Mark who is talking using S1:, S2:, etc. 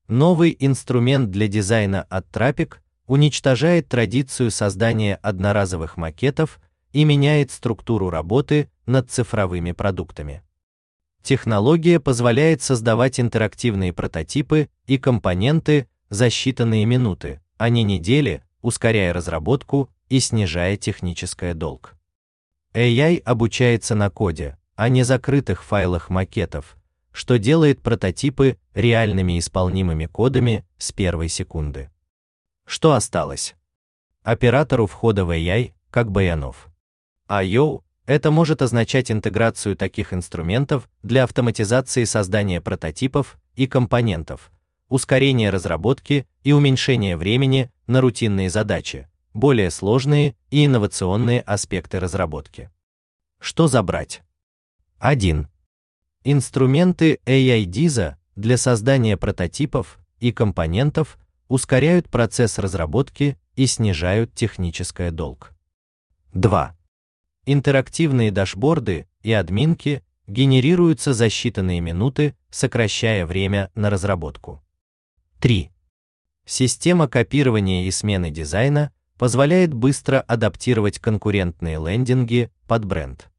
S1: Новый инструмент для дизайна от Trapic уничтожает традицию создания одноразовых макетов и меняет структуру работы над цифровыми продуктами. Технология позволяет создавать интерактивные прототипы и компоненты за считанные минуты, а не недели, ускоряя разработку и снижая технический долг. AI обучается на коде, а не закрытых файлах макетов, что делает прототипы реальными исполнимыми кодами с первой секунды. Что осталось? Оператору входа в AI, как Баянов. I/O – это может означать интеграцию таких инструментов для автоматизации создания прототипов и компонентов, ускорение разработки и уменьшение времени на рутинные задачи, более сложные и инновационные аспекты разработки. Что забрать? 1. Инструменты AI-DISA для создания прототипов и компонентов ускоряют процесс разработки и снижают технический долг. 2. Интерактивные дашборды и админки генерируются за считанные минуты, сокращая время на разработку. 3. Система копирования и смены дизайна позволяет быстро адаптировать конкурентные лендинги под бренд.